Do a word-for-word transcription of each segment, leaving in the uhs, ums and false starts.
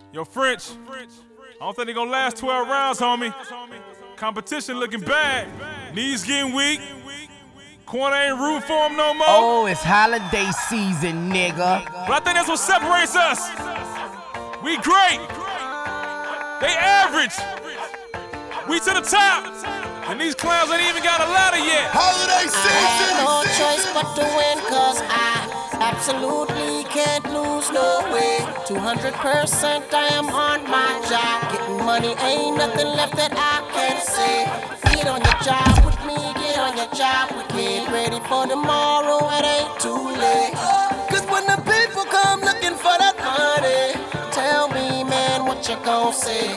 Yo, French, I don't think they gonna last twelve rounds, homie. Competition looking bad. Knees getting weak. Corner ain't rooting for him no more. Oh, it's holiday season, nigga. But I think that's what separates us. We great. They average. We to the top. And these clowns ain't even got a ladder yet. Holiday season. I have no choice but to win, cause I absolutely can't lose no way. two hundred percent I am on my job. Getting money, ain't nothing left that I can say. Get on your job with me, get on your job with me. Get ready for tomorrow, it ain't too late. Cause when the people come looking for that money, tell me, man, what you gon' say?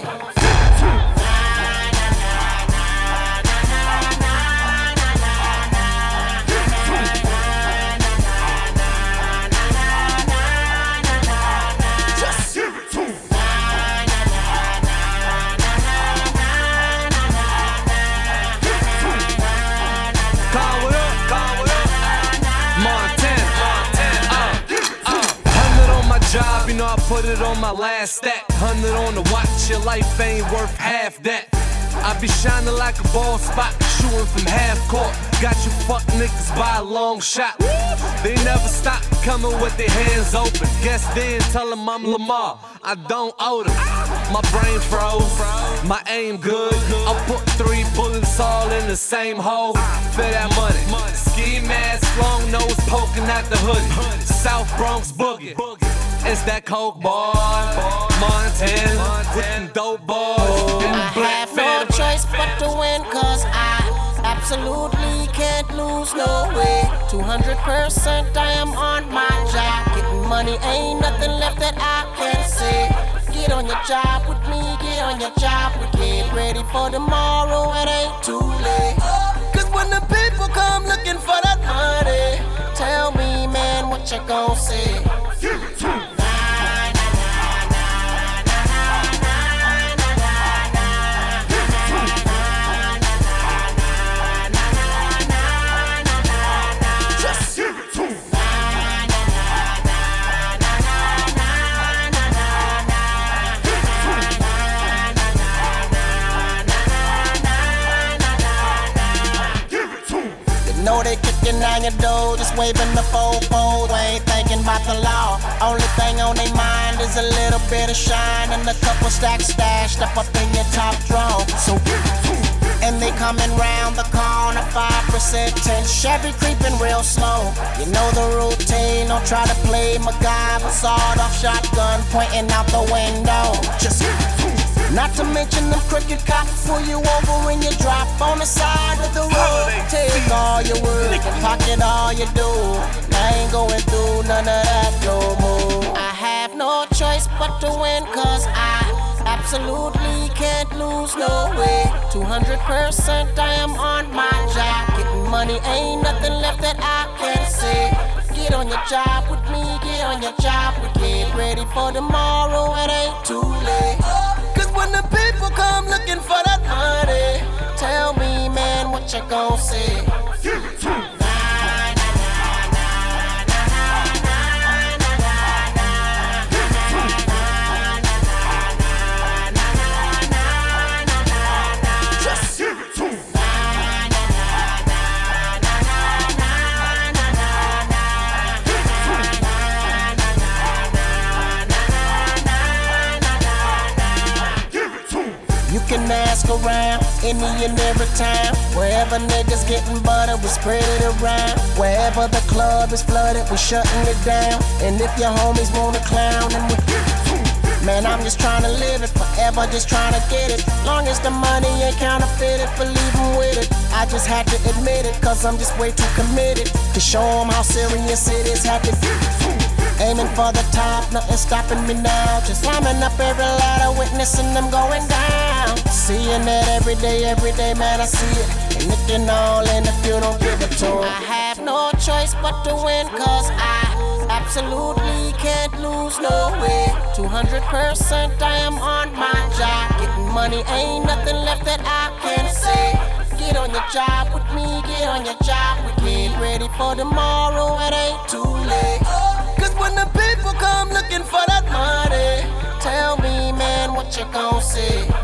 Job, you know I put it on my last stack. Hundred on the watch, your life ain't worth half that. I be shining like a ball spot, shooting from half court. Got you fuck niggas by a long shot. They never stop coming with their hands open. Guess then, tell them I'm Lamar, I don't owe them. My brain froze, my aim good. I put three bullets all in the same hole. For that money, ski mask, long nose poking out the hoodie. South Bronx boogie. It's that coke boy, Montana, with them dope boys. I have no choice but to win, cause I absolutely can't lose no way. two hundred percent I am on my job. Getting money, ain't nothing left that I can say. Get on your job with me, get on your job with me. Get ready for tomorrow, it ain't too late. Cause when the people come looking for that money, tell me, man, what you gon' say? Give it to me. Know they kicking on your door, just waving the fofo. Ain't thinking about the law. Only thing on their mind is a little bit of shine and a couple stacks stashed up up in your top drawer. So, and they coming round the corner, five percent, ten Chevy creeping real slow. You know the routine, don't try to play MacGyver. Sawed off shotgun pointing out the window. Just not to mention them crooked cops pull you over and you drop on the side of the road. Take all your work and pocket all you do. I ain't going through none of that no more. I have no choice but to win, cause I absolutely can't lose no way. two hundred percent I am on my job. Getting money, ain't nothing left that I can say. Get on your job with me, get on your job with me. Get ready for tomorrow, it ain't too late. When the people come looking for that money, tell me, man, what you gon' say? Give it to me. Just give it to me. You can ask around, any and every time. Wherever niggas getting butter, we spread it around. Wherever the club is flooded, we shutting it down. And if your homies wanna clown, then we man, I'm just trying to live it forever, just trying to get it. Long as the money ain't counterfeited, believe 'em with it. I just had to admit it, cause I'm just way too committed to show 'em how serious it is. Had to aiming for the top, nothing stopping me now. Just climbing up every ladder, witnessing them going down. Seeing that every day, every day, man, I see it. And if you're all in, if you don't give it to them. I have no choice but to win, cause I absolutely can't lose no way. two hundred percent I am on my job. Getting money, ain't nothing left that I can say. Get on your job with me, get on your job with me. Get ready for tomorrow, it ain't too late. Cause when the people come looking for that money, tell me, what you gon' see.